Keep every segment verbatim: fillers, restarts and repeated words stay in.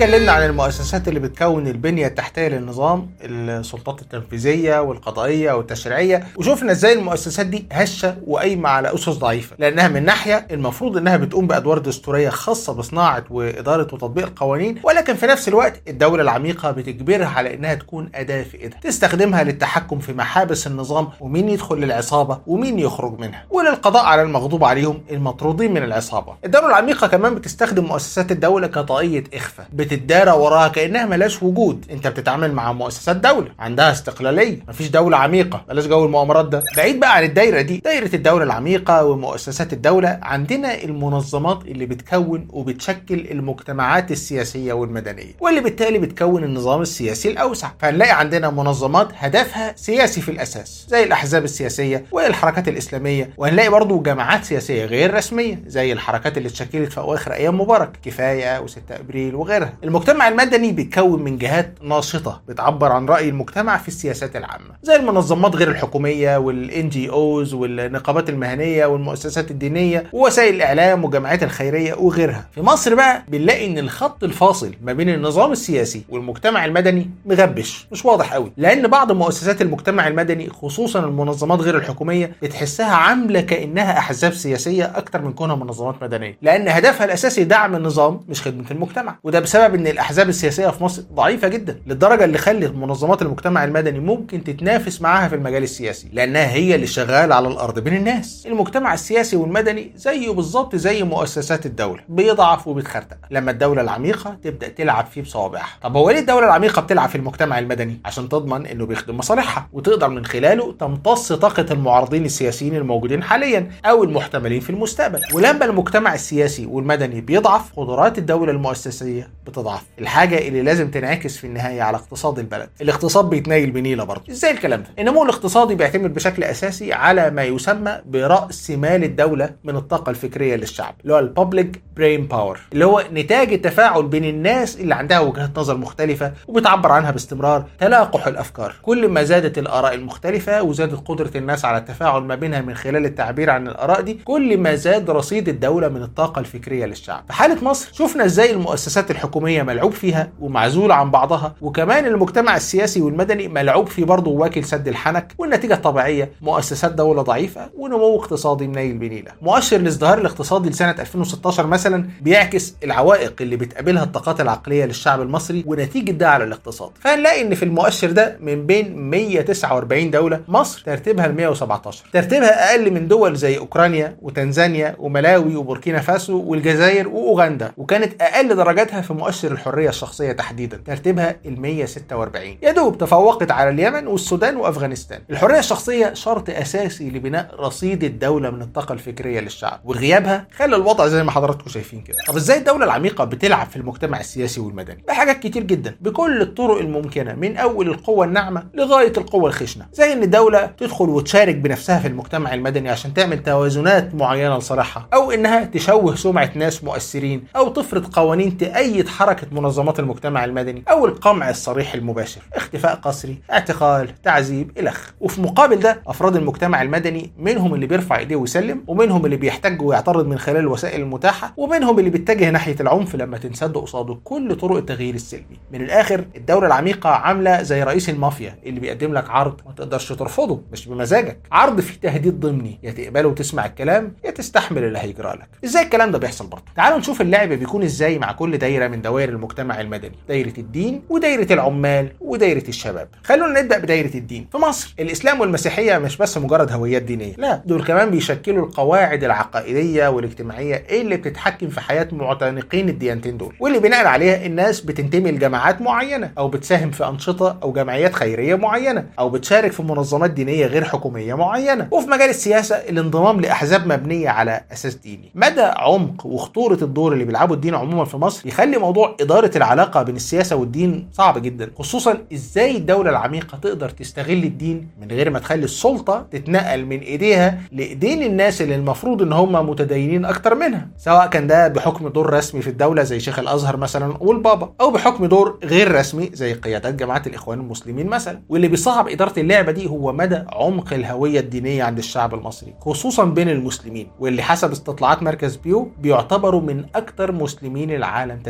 اتكلمنا عن المؤسسات اللي بتكون البنية التحتية للنظام، السلطات التنفيذية والقضائية والتشريعية، وشوفنا ازاي المؤسسات دي هشة وقايمة على أسس ضعيفة، لأنها من ناحية المفروض انها بتقوم بأدوار دستورية خاصة بصناعة وإدارة وتطبيق القوانين، ولكن في نفس الوقت الدولة العميقة بتجبرها على انها تكون أداة في ايدها تستخدمها للتحكم في محابس النظام ومين يدخل للعصابة ومين يخرج منها، وللقضاء على المغضوب عليهم المطرودين من العصابة. الدولة العميقة كمان بتستخدم مؤسسات الدولة كطاقية إخفاء بتدارى وراها كأنها ملاش وجود. انت بتتعامل مع مؤسسات دولة عندها استقلالية، مفيش دولة عميقة، بلاش جو المؤامرات ده. بعيد بقى عن الدايرة دي، دايرة الدولة العميقة ومؤسسات الدولة، عندنا المنظمات اللي بتكون وبتشكل المجتمعات السياسية والمدنية، واللي بالتالي بتكون النظام السياسي الأوسع. فهنلاقي عندنا منظمات هدفها سياسي في الأساس زي الأحزاب السياسية والحركات الإسلامية، وهنلاقي برضو جماعات سياسية غير رسمية زي الحركات اللي اتشكلت في أواخر أيام مبارك، كفاية وستة أبريل وغيرها. المجتمع المدني بيتكون من جهات ناشطة بتعبر عن رأي المجتمع في السياسات العامة زي المنظمات غير الحكومية والإن جي أوز والنقابات المهنية والمؤسسات الدينية ووسائل الإعلام والجمعيات الخيرية وغيرها. في مصر بقى بنلاقي إن الخط الفاصل ما بين النظام السياسي والمجتمع المدني مغبش، مش واضح قوي، لأن بعض مؤسسات المجتمع المدني خصوصا المنظمات غير الحكومية بتحسها عاملة كأنها أحزاب سياسية أكتر من كونها منظمات مدنية، لأن هدفها الأساسي دعم النظام مش خدمة المجتمع. وده بسبب إن الأحزاب السياسية في مصر ضعيفة جدا للدرجة اللي خلت منظمات المجتمع المدني ممكن تتنافس معاها في المجال السياسي، لأنها هي اللي شغالة على الأرض بين الناس. المجتمع السياسي والمدني زيه بالظبط زي مؤسسات الدولة، بيضعف وبيتخرتق لما الدولة العميقة تبدأ تلعب فيه بصوابعها. طب هو ليه الدولة العميقة بتلعب في المجتمع المدني؟ عشان تضمن إنه بيخدم مصالحها وتقدر من خلاله تمتص طاقة المعارضين السياسيين الموجودين حاليا أو المحتملين في المستقبل. ولما المجتمع السياسي والمدني بيضعف، قدرات الدولة المؤسسية بتضعف، الحاجة اللي لازم تنعكس في النهاية على اقتصاد البلد. الاقتصاد بيتنايل بنيلة برضه. ازاي الكلام ده؟ النمو الاقتصادي بيعتمد بشكل اساسي على ما يسمى برأس مال الدولة من الطاقة الفكرية للشعب، اللي هو البابليك برين باور، اللي هو نتاج التفاعل بين الناس اللي عندها وجهات نظر مختلفة وبتعبر عنها باستمرار، تلاقح الافكار. كل ما زادت الآراء المختلفة وزادت قدرة الناس على التفاعل ما بينها من خلال التعبير عن الآراء دي، كل ما زاد رصيد الدولة من الطاقة الفكرية للشعب. في حالة مصر شفنا ازاي المؤسسات الحكومية ملعوب فيها ومعزولة عن بعضها، وكمان المجتمع السياسي والمدني ملعوب فيه برضه واكل سد الحنك، والنتيجة الطبيعية مؤسسات دولة ضعيفة ونمو اقتصادي منيل بنيلة. مؤشر الازدهار الاقتصادي لسنة ألفين وستاشر مثلا بيعكس العوائق اللي بتقابلها الطاقات العقلية للشعب المصري ونتيجة ده على الاقتصاد. فهنلاقي ان في المؤشر ده من بين مية وتسعة وأربعين دولة مصر ترتيبها ال مية وسبعتاشر، ترتيبها اقل من دول زي اوكرانيا وتنزانيا وملاوي وبوركينا فاسو والجزائر واوغندا، وكانت اقل درجاتها في مؤشر الحرية الشخصية تحديدا ترتيبها ال مية وستة وأربعين، يا دوب تفوقت على اليمن والسودان وافغانستان. الحرية الشخصية شرط اساسي لبناء رصيد الدولة من الطاقة الفكرية للشعب، وغيابها خلى الوضع زي ما حضراتكم شايفين كده. طب ازاي الدولة العميقة بتلعب في المجتمع السياسي والمدني؟ بحاجات كتير جدا بكل الطرق الممكنة، من اول القوة الناعمة لغاية القوة الخشنة، زي ان الدولة تدخل وتشارك بنفسها في المجتمع المدني عشان تعمل توازنات معينة لصالحها، او انها تشوه سمعة ناس مؤثرين، او تفرض قوانين تأيد حركة منظمات المجتمع المدني، او القمع الصريح المباشر، اختفاء قسري، اعتقال، تعذيب، الخ. وفي مقابل ده افراد المجتمع المدني منهم اللي بيرفع ايديه ويسلم، ومنهم اللي بيحتج ويعترض من خلال الوسائل المتاحة، ومنهم اللي بيتجه ناحية العنف لما تنسد قصاده كل طرق التغيير السلمي. من الاخر الدولة العميقة عاملة زي رئيس المافيا اللي بيقدم لك عرض ما تقدرش ترفضه، مش بمزاجك، عرض فيه تهديد ضمني، يا تقبله وتسمع الكلام يا تستحمل اللي هيجرى لك. ازاي الكلام ده بيحصل برضه؟ تعالوا نشوف اللعب بيكون ازاي مع كل دايرة من دوائر المجتمع المدني، دايرة الدين ودايرة العمال ودايرة الشباب. خلونا نبدأ بدايرة الدين. في مصر الاسلام والمسيحية مش بس مجرد هويات دينية، لا، دول كمان بيشكلوا القواعد العقائدية والاجتماعية اللي بتتحكم في حياة معتنقين الديانتين دول، واللي بناء عليها الناس بتنتمي لجماعات معينة، او بتساهم في انشطة او جمعيات خيرية معينة، او بتشارك في منظمات دينية غير حكومية معينة. وفي مجال السياسة الانضمام لاحزاب مبنية على اساس ديني. مدى عمق وخطورة الدور اللي بيلعبه الدين عموما في مصر يخلي موضوع إدارة العلاقة بين السياسة والدين صعب جدا، خصوصا ازاي الدولة العميقة تقدر تستغل الدين من غير ما تخلي السلطة تتنقل من ايديها لايدين الناس اللي المفروض ان هم متدينين اكتر منها، سواء كان ده بحكم دور رسمي في الدولة زي شيخ الازهر مثلا والبابا، او بحكم دور غير رسمي زي قيادات جماعة الاخوان المسلمين مثلا. واللي بيصعب إدارة اللعبة دي هو مدى عمق الهوية الدينية عند الشعب المصري، خصوصا بين المسلمين، واللي حسب استطلاعات مركز بيو بيعتبروا من اكتر مسلمين العالم تدينا.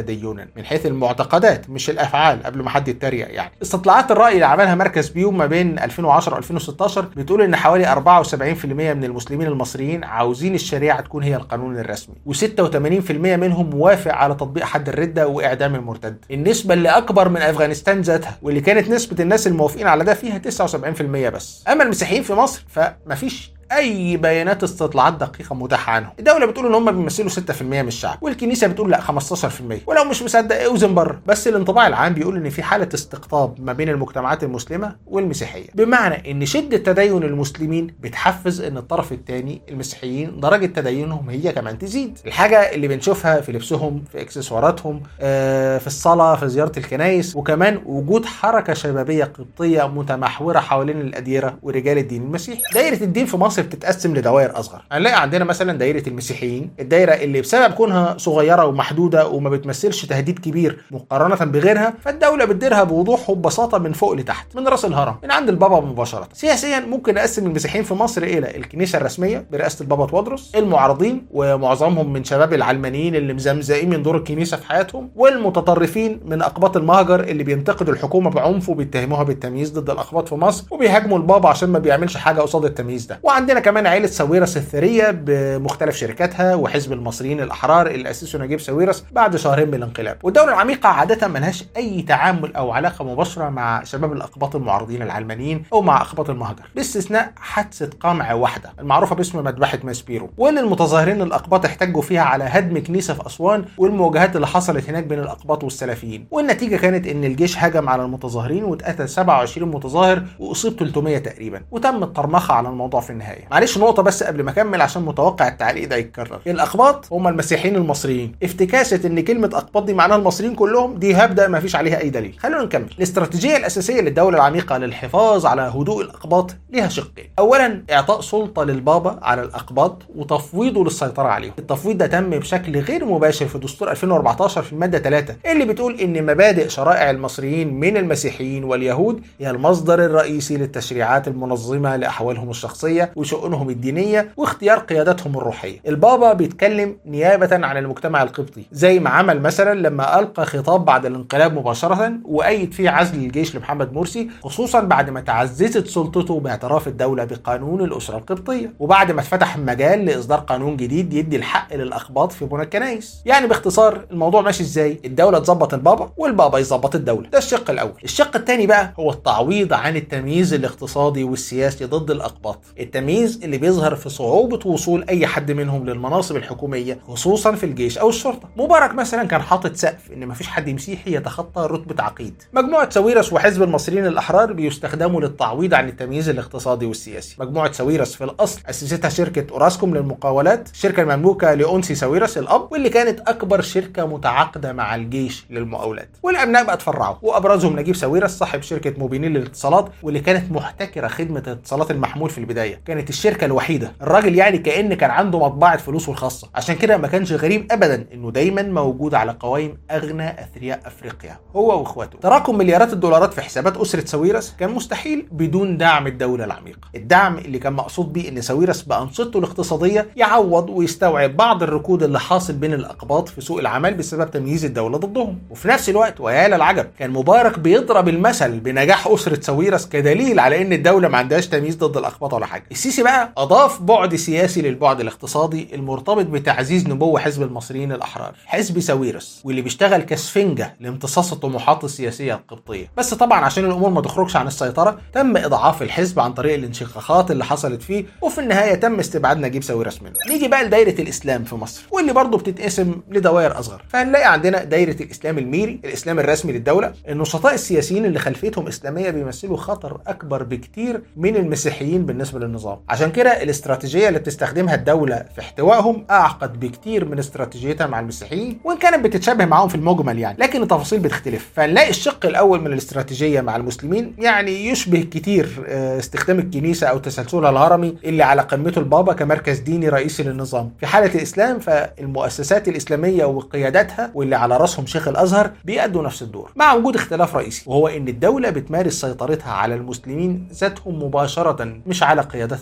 قانونا من حيث المعتقدات مش الافعال، قبل ما حد يتريق يعني. استطلاعات الراي اللي عملها مركز بيو ما بين ألفين وعشرة وألفين وستاشر بتقول ان حوالي أربعة وسبعين بالمية من المسلمين المصريين عاوزين الشريعه تكون هي القانون الرسمي، وستة وثمانين بالمية منهم موافق على تطبيق حد الرده واعدام المرتد. النسبه اللي اكبر من افغانستان ذاتها، واللي كانت نسبه الناس الموافقين على ده فيها تسعة وسبعين بالمية بس. اما المسيحيين في مصر فمفيش اي بيانات استطلاعات دقيقه متاحه عنهم. الدوله بتقول ان هم بيمثلوا ستة بالمية من الشعب، والكنيسه بتقول لا خمستاشر بالمية، ولو مش مصدق اوزن بره. بس الانطباع العام بيقول ان في حاله استقطاب ما بين المجتمعات المسلمه والمسيحيه، بمعنى ان شده تدين المسلمين بتحفز ان الطرف الثاني المسيحيين درجه تدينهم هي كمان تزيد. الحاجه اللي بنشوفها في لبسهم، في اكسسواراتهم، آه في الصلاه، في زياره الكنائس، وكمان وجود حركه شبابيه قبطيه متمحوره حوالين الاديره ورجال الدين المسيحي. دايره الدين في مصر بتتقسم لدوائر اصغر. هنلاقي عندنا مثلا دايره المسيحيين، الدايره اللي بسبب كونها صغيره ومحدوده وما بتمثلش تهديد كبير مقارنه بغيرها، فالدوله بتديرها بوضوح وببساطه من فوق لتحت، من راس الهرم، من عند البابا مباشره. سياسيا ممكن نقسم المسيحيين في مصر الى الكنيسه الرسميه برئاسه البابا تودرس، المعارضين ومعظمهم من شباب العلمانيين اللي مزمزقين من دور الكنيسه في حياتهم، والمتطرفين من اقباط المهجر اللي بينتقدوا الحكومه بعنف وبيتهموها بالتمييز ضد الاقباط في مصر، وبيهاجموا البابا عشان ما بيعملش حاجه قصاد التمييز ده. وعندنا كمان عائله ساويرس الثريه بمختلف شركاتها، وحزب المصريين الاحرار اللي اسسه نجيب ساويرس بعد شهرين من الانقلاب. والدوله العميقه عاده ملهاش اي تعامل او علاقه مباشره مع شباب الاقباط المعارضين العلمانيين او مع اقباط المهجر، باستثناء حادثه قمع واحده المعروفه باسم مذبحه ماسبيرو، واللي المتظاهرين الاقباط احتجوا فيها على هدم كنيسه في اسوان، والمواجهات اللي حصلت هناك بين الاقباط والسلفيين. والنتيجه كانت ان الجيش هجم على المتظاهرين واتقتل سبعة وعشرين متظاهر واصيب ثلاثمية تقريبا، وتم الطرمخه على الموضوع في النهايه. معلش نقطه بس قبل ما اكمل عشان متوقع التعليق ده يتكرر. الاقباط هم المسيحيين المصريين. افتكاسه ان كلمه اقباط دي معناها المصريين كلهم دي هبدا ما فيش عليها اي دليل. خلونا نكمل. الاستراتيجيه الاساسيه للدوله العميقه للحفاظ على هدوء الاقباط ليها شقين. اولا اعطاء سلطه للبابا على الاقباط وتفويضه للسيطره عليهم. التفويض ده تم بشكل غير مباشر في دستور ألفين وأربعتاشر في الماده ثلاثة، اللي بتقول ان مبادئ شرائع المصريين من المسيحيين واليهود هي المصدر الرئيسي للتشريعات المنظمه لاحوالهم الشخصيه وشؤونهم الدينيه واختيار قيادتهم الروحيه. البابا بيتكلم نيابه عن المجتمع القبطي، زي ما عمل مثلا لما القى خطاب بعد الانقلاب مباشره وايد فيه عزل الجيش لمحمد مرسي، خصوصا بعد ما تعززت سلطته باعتراف الدوله بقانون الاسره القبطيه، وبعد ما اتفتح مجال لاصدار قانون جديد يدي الحق للاقباط في بناء الكنائس. يعني باختصار الموضوع ماشي ازاي؟ الدوله تظبط البابا والبابا يظبط الدوله. ده الشق الاول. الشق الثاني بقى هو التعويض عن التمييز الاقتصادي والسياسي ضد الاقباط، التمييز اللي بيظهر في صعوبه وصول اي حد منهم للمناصب الحكوميه خصوصا في الجيش او الشرطه. مبارك مثلا كان حاطط سقف ان مفيش حد مسيحي يتخطى رتبه عقيد. مجموعه ساويرس وحزب المصريين الاحرار بيستخدموا للتعويض عن التمييز الاقتصادي والسياسي. مجموعه ساويرس في الاصل اسستها شركه اوراسكوم للمقاولات، الشركه المملوكه لأونسي ساويرس الاب، واللي كانت اكبر شركه متعاقده مع الجيش للمقاولات. والابناء بقى اتفرعوا، وابرزهم نجيب ساويرس صاحب شركه موبينيل للاتصالات، واللي كانت محتكره خدمه الاتصالات المحمول في البدايه، كانت الشركه الوحيده. الراجل يعني كأن كان عنده مطبعه فلوسه الخاصه، عشان كده ما كانش غريب ابدا انه دايما موجود على قوائم اغنى اثرياء افريقيا هو واخواته. تراكم مليارات الدولارات في حسابات اسره ساويرس كان مستحيل بدون دعم الدوله العميقه. الدعم اللي كان مقصود بيه ان ساويرس بانشطته الاقتصاديه يعوض ويستوعب بعض الركود اللي حاصل بين الاقباط في سوق العمل بسبب تمييز الدوله ضدهم. وفي نفس الوقت ويا للعجب كان مبارك بيضرب المثل بنجاح اسره ساويرس كدليل على ان الدوله ما عندهاش تمييز ضد الاقباط ولا حاجه. السيسي بقى اضاف بعد سياسي للبعد الاقتصادي المرتبط بتعزيز نمو حزب المصريين الاحرار، حزب ساويرس، واللي بيشتغل كسفنجه لامتصاص الطموحات السياسيه القبطيه. بس طبعا عشان الامور ما تخرجش عن السيطره تم اضعاف الحزب عن طريق الانشقاقات اللي حصلت فيه، وفي النهايه تم استبعاد نجيب ساويرس منه. نيجي بقى لدايره الاسلام في مصر، واللي برضه بتتقسم لدوائر اصغر. فهنلاقي عندنا دايره الاسلام الميري، الاسلام الرسمي للدوله. النشطاء السياسيين اللي خلفيتهم اسلاميه بيمثلوا خطر اكبر بكتير من المسيحيين بالنسبه للنظام، عشان كده الاستراتيجيه اللي بتستخدمها الدوله في احتوائهم اعقد بكتير من استراتيجيتها مع المسيحيين، وان كانت بتتشابه معاهم في المجمل يعني، لكن التفاصيل بتختلف. فنلاقي الشق الاول من الاستراتيجيه مع المسلمين يعني يشبه كتير استخدام الكنيسه او تسلسلها الهرمي اللي على قمته البابا كمركز ديني رئيسي للنظام. في حاله الاسلام فالمؤسسات الاسلاميه وقياداتها واللي على راسهم شيخ الازهر بيأدوا نفس الدور، مع وجود اختلاف رئيسي، وهو ان الدوله بتمارس سيطرتها على المسلمين ذاتهم مباشره مش على قيادات الازهر.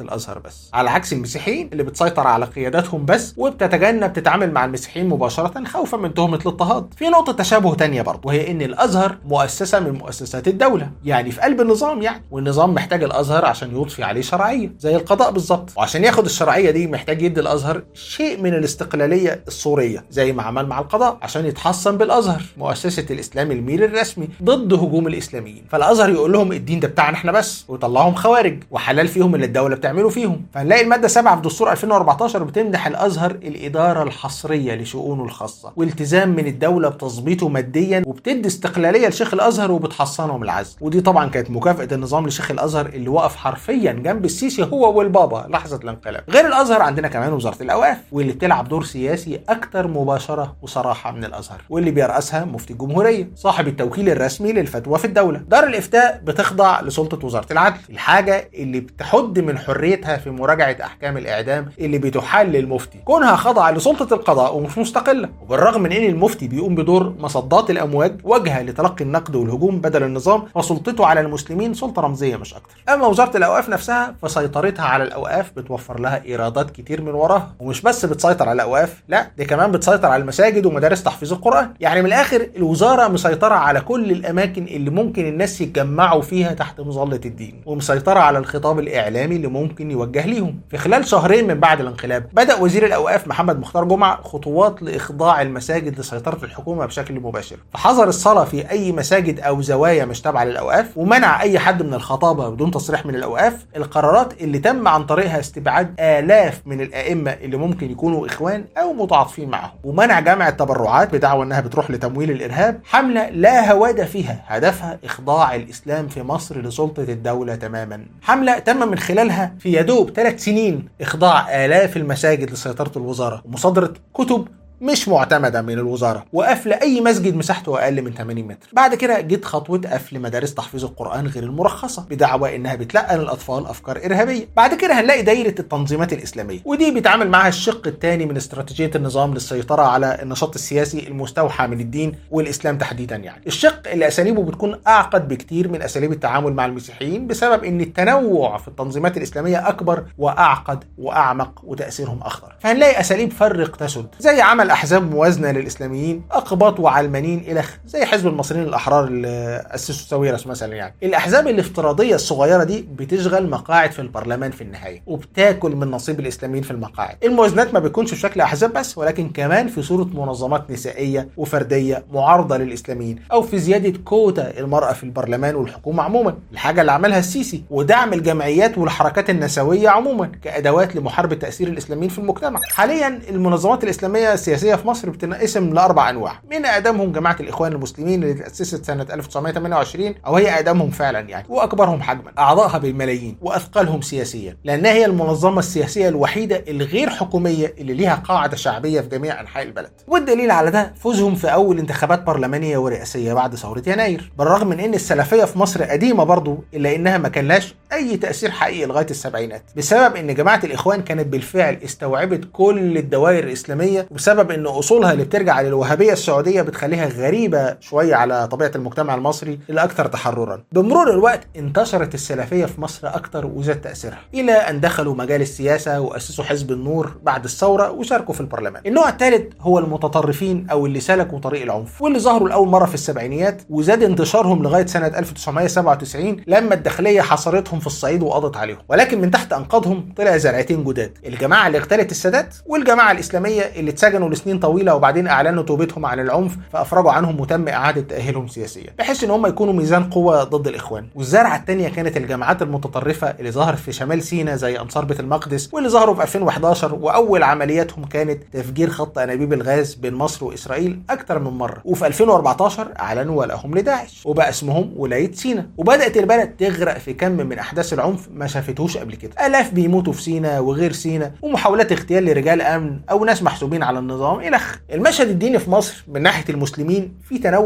الازهر بس، على عكس المسيحيين اللي بتسيطر على قياداتهم بس وبتتجنب تتعامل مع المسيحيين مباشره خوفا من تهمه الاضطهاد. في نقطه تشابه تانية برضه، وهي ان الازهر مؤسسه من مؤسسات الدوله، يعني في قلب النظام يعني، والنظام محتاج الازهر عشان يضفي عليه شرعيه زي القضاء بالظبط، وعشان ياخد الشرعيه دي محتاج يدي الازهر شيء من الاستقلاليه الصوريه زي ما عمل مع القضاء عشان يتحصن بالازهر مؤسسه الاسلام الميري الرسمي ضد هجوم الاسلاميين. فالازهر يقول لهم الدين ده بتاعنا احنا بس، ويطلعهم خوارج وحلال فيهم اللي الدوله بتعمله فيهم. فنلاقي الماده سبعة في دستور ألفين وأربعتاشر بتمنح الازهر الاداره الحصريه لشؤونه الخاصه والتزام من الدوله بتظبيطه ماديا، وبتدي استقلاليه لشيخ الازهر وبتحصنه من العزل. ودي طبعا كانت مكافاه النظام لشيخ الازهر اللي وقف حرفيا جنب السيسي هو والبابا لحظه الانقلاب. غير الازهر عندنا كمان وزاره الاوقاف، واللي بتلعب دور سياسي اكتر مباشره وصراحه من الازهر، واللي بيرأسها مفتي الجمهوريه صاحب التوكيل الرسمي للفتوى في الدوله. دار الافتاء بتخضع لسلطه وزاره العدل، الحاجه اللي بتحد من حريتها في مراجعه احكام الاعدام اللي بتحال للمفتي، كونها خاضعه لسلطه القضاء ومش مستقله. وبالرغم من ان المفتي بيقوم بدور مصدات الامواج واجهه لتلقي النقد والهجوم بدل النظام، فسلطته على المسلمين سلطه رمزيه مش اكتر. اما وزاره الاوقاف نفسها فسيطرتها على الاوقاف بتوفر لها ايرادات كتير من وراها، ومش بس بتسيطر على الاوقاف، لا دي كمان بتسيطر على المساجد ومدارس تحفيظ القران. يعني من الاخر الوزاره مسيطره على كل الاماكن اللي ممكن الناس يتجمعوا فيها تحت مظله الدين، ومسيطره على الخطاب الاعلامي اللي ممكن يوجه ليهم. في خلال شهرين من بعد الانقلاب بدا وزير الاوقاف محمد مختار جمعه خطوات لاخضاع المساجد لسيطره الحكومه بشكل مباشر، فحظر الصلاه في اي مساجد او زوايا مش تابعه للاوقاف، ومنع اي حد من الخطابه بدون تصريح من الاوقاف. القرارات اللي تم عن طريقها استبعاد آلاف من الائمه اللي ممكن يكونوا اخوان او متعاطفين معهم، ومنع جمع التبرعات بدعوى انها بتروح لتمويل الارهاب. حمله لا هواد فيها هدفها اخضاع الاسلام في مصر لسلطه الدوله تماما. حمله تم من خلالها في يدوب ثلاث سنين اخضاع آلاف المساجد لسيطره الوزاره، ومصادره كتب مش معتمدة من الوزارة، وقفل أي مسجد مساحته أقل من ثمانين متر. بعد كده جت خطوة قفل مدارس تحفيظ القرآن غير المرخصة بدعوى إنها بتلقن الأطفال أفكار إرهابية. بعد كده هنلاقي دايرة التنظيمات الإسلامية، ودي بيتعامل معها الشق الثاني من استراتيجية النظام للسيطرة على النشاط السياسي المستوحى من الدين والإسلام تحديدا. يعني الشق اللي أساليبه بتكون أعقد بكتير من أساليب التعامل مع المسيحيين بسبب إن التنوع في التنظيمات الإسلامية أكبر وأعقد وأعمق وتأثيرهم أخطر. فهنلاقي أساليب فرق تسد، زي عمل احزاب موازنه للاسلاميين اقباط وعلمانيين الخ، زي حزب المصريين الاحرار اللي اسسوا ساويرس مثلا. يعني الاحزاب الافتراضيه الصغيره دي بتشغل مقاعد في البرلمان في النهايه، وبتاكل من نصيب الاسلاميين في المقاعد. الموازنات ما بتكونش في شكل احزاب بس، ولكن كمان في صوره منظمات نسائيه وفرديه معارضه للاسلاميين، او في زياده كوتا المراه في البرلمان والحكومه عموما، الحاجه اللي عملها السيسي، ودعم الجمعيات والحركات النسويه عموما كادوات لمحاربه تاثير الاسلاميين في المجتمع. حاليا المنظمات الاسلاميه السياسيه في مصر بتنقسم لاربع انواع، من اقدمهم جماعه الاخوان المسلمين اللي تاسست سنه ألف وتسعمائة وثمانية وعشرين، او هي اقدمهم فعلا يعني، واكبرهم حجما، اعضائها بالملايين واثقلهم سياسيا، لانها هي المنظمه السياسيه الوحيده الغير حكوميه اللي ليها قاعده شعبيه في جميع انحاء البلد. والدليل على ده فوزهم في اول انتخابات برلمانيه ورئاسيه بعد ثوره يناير، بالرغم من ان السلفيه في مصر قديمه برضو، الا انها ما كان لهاش اي تاثير حقيقي لغايه السبعينات، بسبب ان جماعه الاخوان كانت بالفعل استوعبت كل الدوائر الاسلاميه، وبسبب ان اصولها اللي بترجع للوهابيه السعوديه بتخليها غريبه شويه على طبيعه المجتمع المصري الاكثر تحررا. بمرور الوقت انتشرت السلفيه في مصر اكثر وزاد تاثيرها، الى ان دخلوا مجال السياسه واسسوا حزب النور بعد الثوره وشاركوا في البرلمان. النوع الثالث هو المتطرفين او اللي سلكوا طريق العنف، واللي ظهروا لاول مره في السبعينيات، وزاد انتشارهم لغايه سنه ألف وتسعمائة وسبعة وتسعين لما الداخليه حصرتهم في الصعيد وقضت عليهم. ولكن من تحت انقاضهم طلع زرعتين جداد، الجماعه اللي اغتالت السادات، والجماعه الاسلاميه اللي اتسجنوا لسنين طويله وبعدين اعلنوا توبتهم عن العنف فافرجوا عنهم وتم اعاده تاهيلهم سياسيا، بحيث ان هم يكونوا ميزان قوه ضد الاخوان. والزرعه الثانيه كانت الجماعات المتطرفه اللي ظهرت في شمال سيناء زي انصار بيت المقدس، واللي ظهروا في ألفين وأحد عشر، واول عملياتهم كانت تفجير خط انابيب الغاز بين مصر واسرائيل اكثر من مره. وفي ألفين وأربعة عشر اعلنوا ولاءهم لداعش وبقى اسمهم ولايه سيناء، وبدات البلد تغرق في كم من احداث العنف ما شافتهوش قبل كده، الاف بيموتوا في سيناء وغير سيناء، ومحاولات اغتيال لرجال امن او ناس محسوبين على النظام الخ. المشهد الديني في مصر من ناحيه المسلمين في تنوع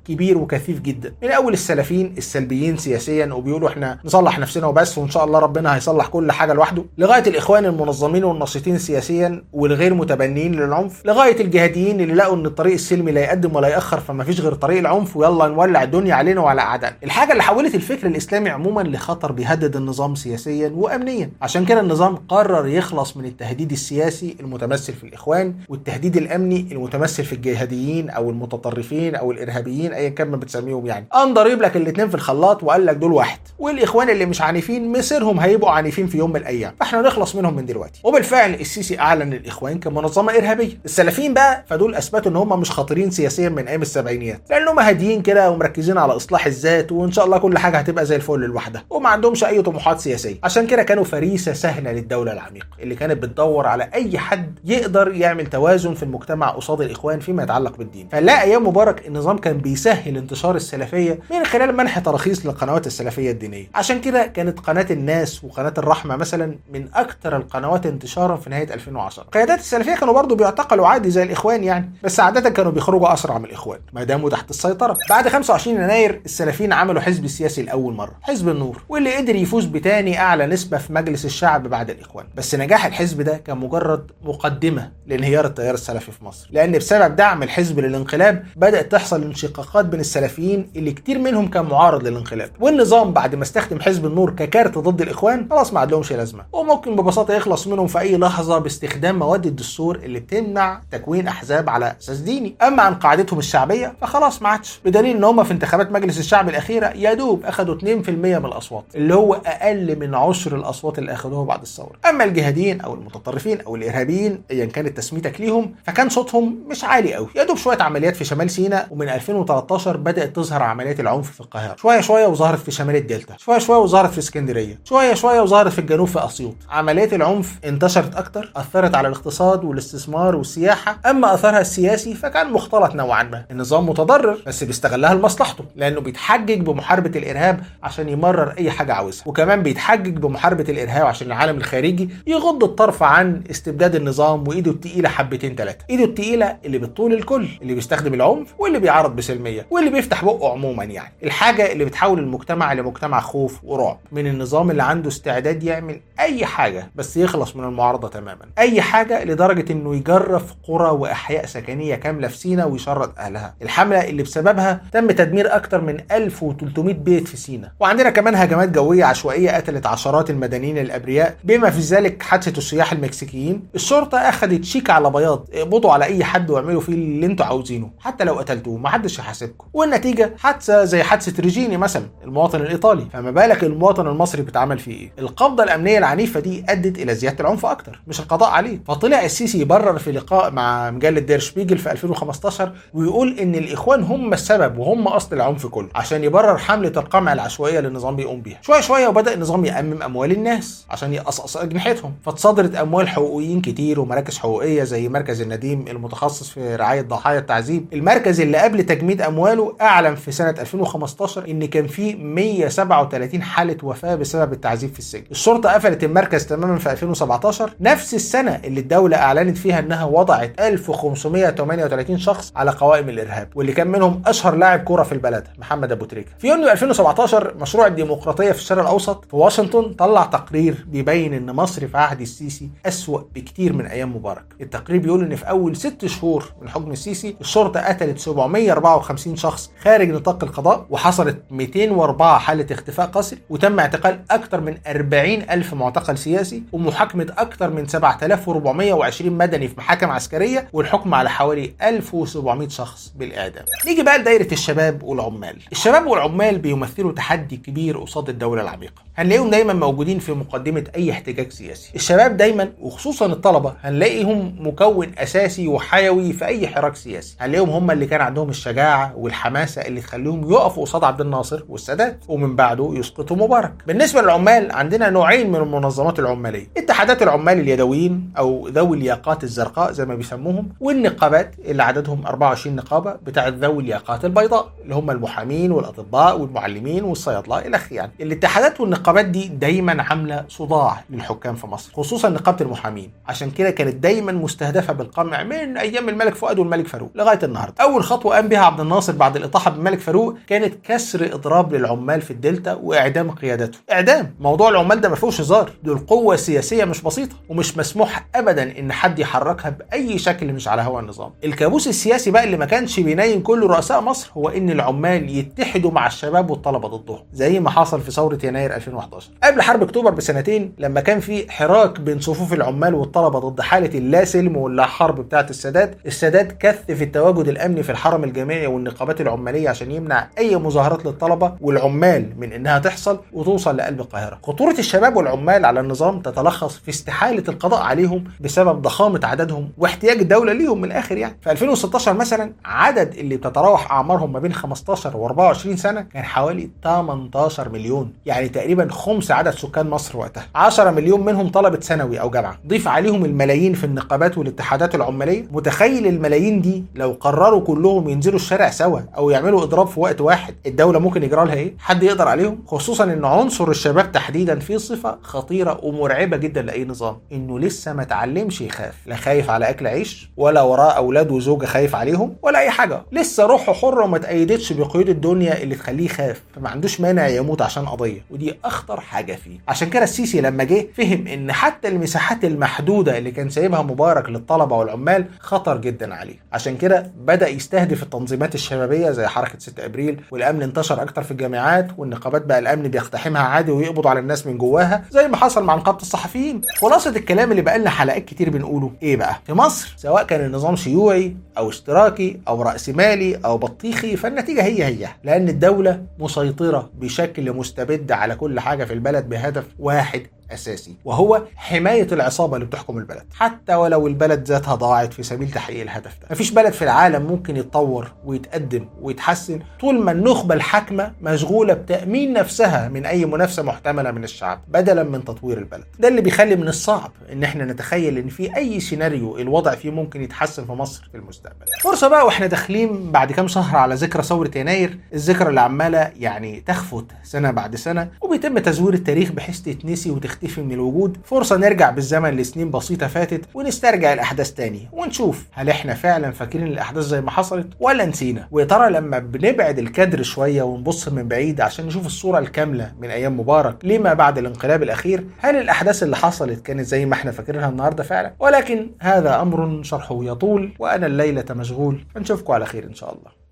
كبير وكثيف جدا، من اول السلفيين السلبيين سياسيا وبيقولوا احنا نصلح نفسنا وبس وان شاء الله ربنا هيصلح كل حاجه لوحده، لغايه الاخوان المنظمين والنشيطين سياسيا والغير متبنيين للعنف، لغايه الجهاديين اللي لقوا ان الطريق السلمي لا يقدم ولا ياخر فما فيش غير طريق العنف ويلا نولع الدنيا علينا وعلى اعدائنا. الحاجه اللي حولت الفكر الاسلامي عموما لخطر بيهدد النظام سياسيا وامنيا. عشان كده النظام قرر يخلص من التهديد السياسي المتمثل في الاخوان والتهديد الامني المتمثل في الجهاديين او المتطرفين او الارهابيين ايا كان ما بتسميهم، يعني قام ضارب لك الاثنين في الخلاط وقال لك دول واحد، والاخوان اللي مش عنيفين مصيرهم هيبقوا عنيفين في يوم من الايام، فاحنا نخلص منهم من دلوقتي. وبالفعل السيسي اعلن الاخوان كمنظمه ارهابيه. السلفيين بقى فدول اثبتوا ان هم مش خطيرين سياسيا من ايام السبعينيات، لانهم هاديين كده ومركزين على اصلاح الذات وان شاء الله كل حاجه هتبقى زي الفل لوحدها، وما عندهمش اي طموحات سياسيه. عشان كده كانوا فريسه سهله للدوله العميقه اللي كانت بتدور على اي حد يقدر يعمل توازن في المجتمع قصاد الاخوان فيما يتعلق بالدين. فلا ايام مبارك النظام كان بيسهل انتشار السلفيه من خلال منح تراخيص للقنوات السلفيه الدينيه. عشان كده كانت قناه الناس وقناه الرحمه مثلا من اكثر القنوات انتشارا في نهايه ألفين وعشرة. قيادات السلفيه كانوا برضو بيعتقلوا عادي زي الاخوان يعني، بس عاده كانوا بيخرجوا اسرع من الاخوان ما داموا تحت السيطره. بعد خمسة وعشرين يناير السلفيين عملوا حزب سياسي لاول مره، حزب النور، واللي قدر يفوز بتاني اعلى نسبه في مجلس الشعب بعد الاخوان. بس نجاح الحزب ده كان مجرد مقدمه لانهيار التيار السلفي في مصر، لان بسبب دعم الحزب للانقلاب بدات تحصل انشقاقات بين السلفيين اللي كتير منهم كان معارض للانقلاب، والنظام بعد ما استخدم حزب النور ككارت ضد الاخوان خلاص ما عندهمش لازمه، وممكن ببساطه يخلص منهم في اي لحظه باستخدام مواد الدستور اللي بتمنع تكوين احزاب على اساس ديني. اما عن قاعدتهم الشعبيه فخلاص ما عادش، بدليل ان هم في انتخابات مجلس الشعب الاخيره يا دوب اخذوا اتنين في المية من الاصوات، اللي هو اقل من عشر الاصوات اللي اخذوها بعد الثوره. اما الجهاديين او المتطرفين او الارهابيين ايا كانت تسميتك ليهم فكان صوتهم مش عالي قوي، يا دوب شويه عمليات في شمال سيناء، ومن ألفين وتلتاشر بدات تظهر عمليات العنف في القاهره، شويه شويه وظهرت في شمال الدلتا، شويه شويه وظهرت في اسكندريه، شويه شويه وظهرت في الجنوب في اسيوط. عمليات العنف انتشرت اكتر، اثرت على الاقتصاد والاستثمار والسياحه. اما اثرها السياسي فكان مختلط نوعا ما، النظام متضرر بس بيستغلها لمصلحته، لانه بيتحجج بمحاربه الارهاب عشان يمرر اي حاجه عاوزها، وكمان بيتحجج بمحاربه الارهاب عشان العالم الخارجي يغض الطرف عن استبداد النظام وايده التقيله حبتين ثلاثه، ايده التقيله اللي بتطول الكل، اللي بيستخدم العنف واللي بيعارض بسلميه واللي بيفتح بقه عموما، يعني الحاجه اللي بتحول المجتمع لمجتمع خوف ورعب من النظام اللي عنده استعداد يعمل اي حاجه بس يخلص من المعارضه تماما، اي حاجه لدرجه انه يجرف قرى واحياء سكنيه كامله في سيناء ويشرد اهلها. الحمله اللي بسببها تم تدمير اكتر من ألف وثلاثمائة بيت في سيناء. وعندنا كمان هجمات جويه عشوائيه قتلت عشرات المدنيين الابرياء، بما في ذلك حادثه السياح المكسيكيين. الشرطه اخذت شيك على بياض، اقبضوا على اي حد واعملوا فيه اللي انتوا عاوزينه حتى لو قتلتوه ما حدش هيحاسبكم، والنتيجه حادثه زي حادثه ريجيني مثلا المواطن الايطالي، فما بالك المواطن المصري بيتعمل فيه ايه؟ القبضه الامنيه العنيفه دي ادت الى زياده العنف اكتر مش القضاء عليه. فطلع السيسي يبرر في لقاء مع مجله دير شبيجل في ألفين وخمستاشر ويقول ان الاخوان هم السبب وهم اصل العنف كله، عشان يبرر حمله القمع العشوائيه اللي النظام بيقوم بيها. شويه شويه وبدا النظام يأمم اموال الناس عشان يقصقص اجنحتهم، فتصدرت اموال حقوقيين كتير ومراكز حقوقيه زي مركز النديم المتخصص في رعايه ضحايا التعذيب. المركز اللي قبل تجميد امواله اعلن في سنه ألفين وخمستاشر ان كان في مية وسبعة وثلاثين حاله وفاه بسبب التعذيب في السجن. الشرطه قفلت المركز تماما في ألفين وسبعتاشر، نفس السنه اللي الدوله اعلنت فيها انها وضعت ألف وخمسمائة وثمانية وثلاثين شخص على قوائم الارهاب، واللي كان منهم اشهر لاعب كره في البلد محمد ابو تريكه. في يونيو ألفين وسبعتاشر مشروع الديمقراطيه في الشرق الاوسط في واشنطن طلع تقرير بيبين ان مصر في عهد السيسي اسوأ بكتير من ايام مبارك. التقرير بيقول ان في اول ست شهور من حكم السيسي الشرطه قتلت سبعمائة وأربعة وخمسين شخص خارج نطاق القضاء، وحصلت مئتين وأربعة حاله اختفاء قسري، وتم اعتقال اكثر من أربعين ألف معتقل سياسي، ومحاكمه اكثر من سبعة آلاف وأربعمائة وعشرين مدني في محاكم عسكريه، والحكم على حوالي ألف وسبعمائة شخص بالاعدام. نيجي بقى لدايره الشباب والعمال. الشباب والعمال بيمثلوا تحدي كبير قصاد الدوله العميقه، هنلاقيهم دايما موجودين في مقدمه اي احتجاج سياسي. الشباب دايما وخصوصا الطلبه هنلاقيهم مكون اساسي وحيوي في اي حراك سياسي، هنلاقيهم هم اللي كان عندهم الشجاعه والحماسه اللي تخليهم يقفوا قصاد عبد الناصر والسادات ومن بعده يسقطوا مبارك. بالنسبه للعمال عندنا نوعين من المنظمات العماليه، اتحادات العمال اليدويين او ذوي الياقات الزرقاء زي ما بيسموهم، والنقابات اللي عددهم أربعة وعشرين نقابه بتاعه ذوي الياقات البيضاء اللي هم المحامين والاطباء والمعلمين والصيادله الى اخره. يعني الاتحادات والنقابات دي دايما عامله صداع للحكام في مصر، خصوصا نقابه المحامين، عشان كده كانت دايما مستهدفه بالقمع من ايام الملك فؤاد والملك فاروق لغايه النهارده. اول خطوه قام بها عبد الناصر الناصر بعد الاطاحه بالملك فاروق كانت كسر اضراب للعمال في الدلتا واعدام قيادته. اعدام، موضوع العمال ده ما فيهوش هزار، دول قوه سياسيه مش بسيطه ومش مسموح ابدا ان حد يحركها باي شكل مش على هوى النظام. الكابوس السياسي بقى اللي ما كانش بينيم كل رؤساء مصر هو ان العمال يتحدوا مع الشباب والطلبه ضدهم زي ما حصل في ثوره يناير ألفين وأحد عشر. قبل حرب اكتوبر بسنتين لما كان في حراك بين صفوف العمال والطلبه ضد حاله اللا سلم واللا حرب بتاعه السادات، السادات كثف التواجد الامني في الحرم الجامعي والنقابات العماليه عشان يمنع اي مظاهرات للطلبه والعمال من انها تحصل وتوصل لقلب القاهره. خطوره الشباب والعمال على النظام تتلخص في استحاله القضاء عليهم بسبب ضخامه عددهم واحتياج الدوله ليهم من الاخر. يعني في ألفين وستاشر مثلا عدد اللي بتتراوح اعمارهم ما بين خمستاشر وأربعة وعشرين سنه كان حوالي تمنتاشر مليون، يعني تقريبا خمس عدد سكان مصر وقتها. عشرة مليون منهم طلبه ثانوي او جامعه، ضيف عليهم الملايين في النقابات والاتحادات العماليه. متخيل الملايين دي لو قرروا كلهم ينزلوا الشارع سوا او يعملوا اضراب في وقت واحد الدوله ممكن يجرى لها ايه؟ حد يقدر عليهم؟ خصوصا ان عنصر الشباب تحديدا فيه صفه خطيره ومرعبه جدا لاي نظام، انه لسه ما اتعلمش يخاف، لا خايف على اكل عيش ولا وراه اولاد وزوجه خايف عليهم ولا اي حاجه، لسه روحه حره وما تأيدتش بقيود الدنيا اللي تخليه يخاف، فما عندوش مانع يموت عشان قضيه، ودي اخطر حاجه فيه. عشان كده السيسي لما جه فهم ان حتى المساحات المحدوده اللي كان سايبها مبارك للطلبه والعمال خطر جدا عليه، عشان كده بدا يستهدف التنظيمات الشبابيه زي حركه ستة ابريل، والامن انتشر اكتر في الجامعات، والنقابات بقى الامن بيقتحمها عادي ويقبض على الناس من جواها زي ما حصل مع نقابه الصحفيين. خلاصه الكلام اللي بقى لنا حلقات كتير بنقوله ايه بقى؟ في مصر سواء كان النظام شيوعي او اشتراكي او رأسمالي او بطيخي فالنتيجه هي هي، لان الدوله مسيطره بشكل مستبد على كل حاجه في البلد بهدف واحد اساسي، وهو حمايه العصابه اللي بتحكم البلد، حتى ولو البلد ذاتها ضاعت في سبيل تحقيق الهدف ده. مفيش بلد في العالم ممكن يتطور ويتقدم ويتحسن طول ما النخبه الحاكمه مشغوله بتامين نفسها من اي منافسه محتمله من الشعب بدلا من تطوير البلد. ده اللي بيخلي من الصعب ان احنا نتخيل ان في اي سيناريو الوضع فيه ممكن يتحسن في مصر في المستقبل. فرصه بقى واحنا داخلين بعد كام شهر على ذكرى ثوره يناير، الذكرى اللي عماله يعني تخفت سنه بعد سنه وبيتم تزوير التاريخ بحيث تتنسي وتختفي من الوجود. فرصة نرجع بالزمن لسنين بسيطة فاتت ونسترجع الأحداث تاني ونشوف هل احنا فعلا فاكرين الأحداث زي ما حصلت ولا نسينا. ويا ترى لما بنبعد الكادر شوية ونبص من بعيد عشان نشوف الصورة الكاملة من أيام مبارك لما بعد الانقلاب الأخير، هل الأحداث اللي حصلت كانت زي ما احنا فاكرينها النهاردة فعلا؟ ولكن هذا أمر شرحه يطول وأنا الليلة مشغول، فنشوفكم على خير إن شاء الله.